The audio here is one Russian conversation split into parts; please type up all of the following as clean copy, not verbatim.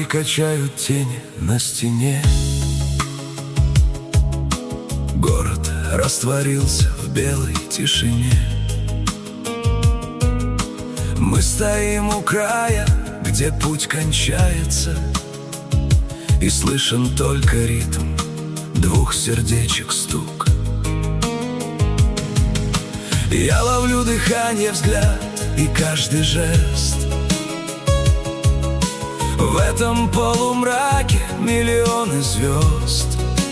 качают тени на стене. Город растворился в белой тишине. Мы стоим у края, где путь кончается, и слышен только ритм двух сердечек стук. Я ловлю дыхание, взгляд и каждый жест. В этом полумраке миллионы звезд,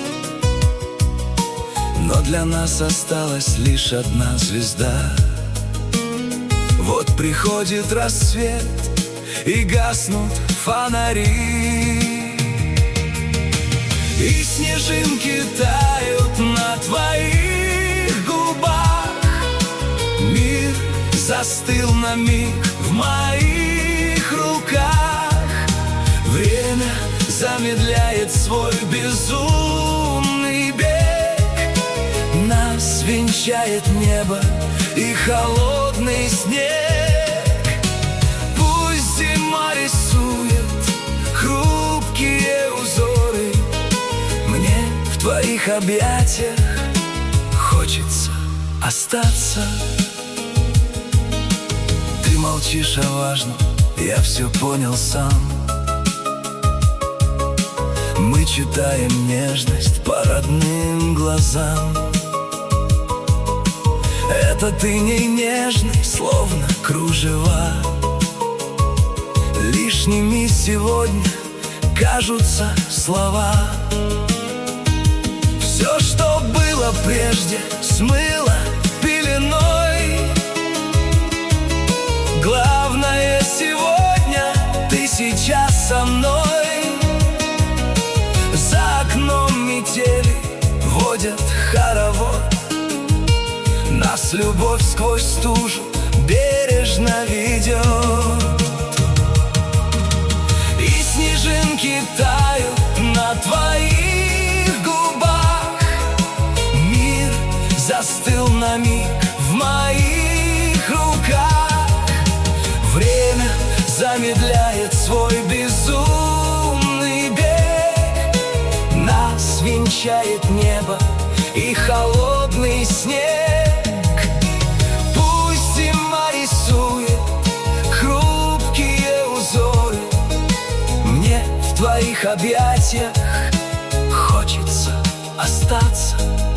но для нас осталась лишь одна звезда. Вот приходит рассвет, и гаснут фонари, и снежинки тают на твоих губах. Мир застыл на миг в моих руках. Время замедляет свой безумный бег. Нас венчает небо и холодный снег. Пусть зима рисует хрупкие узоры, мне в твоих объятиях хочется остаться. Ты молчишь о важном, я все понял сам. Мы читаем нежность по родным глазам. Это ты не нежный, словно кружева. Лишними сегодня кажутся слова. Все, что было прежде, смыло пеленой. Главное сегодня, ты сейчас со мной. За окном метели водят хоровод. Нас любовь сквозь стужу бережно ведет. И снежинки тают на твоих губах. Мир застыл на миг в моих руках. Время замедляет свой безумный бег. Нас венчает небо и холодный снег. Пусть зима рисует хрупкие узоры, мне в твоих объятиях хочется остаться.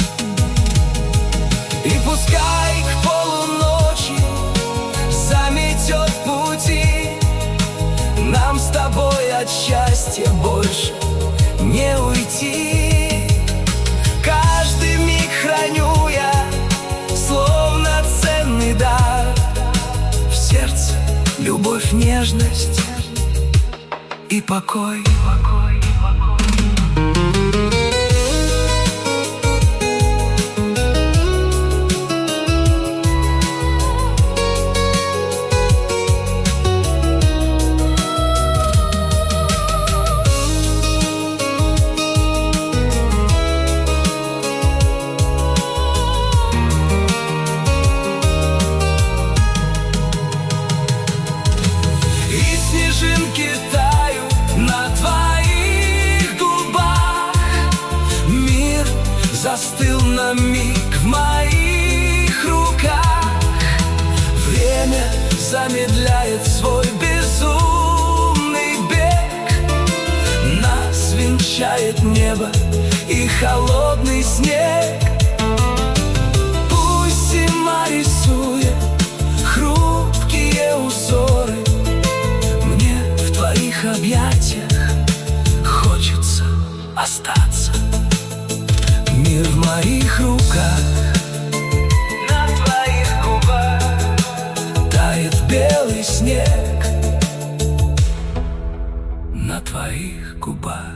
И пускай к полуночи заметет пути, нам с тобой от счастья больше не уйти. Каждый миг храню я, словно ценный дар. В сердце любовь, нежность и покой. Снежинки тают на твоих губах. Мир застыл на миг в моих руках. Время замедляет свой безумный бег. Нас венчает небо и холодный снег. Пусть зима рисует хрупкие узоры, в твоих объятиях хочется остаться. Мир в моих руках, на твоих губах тает белый снег. На твоих губах.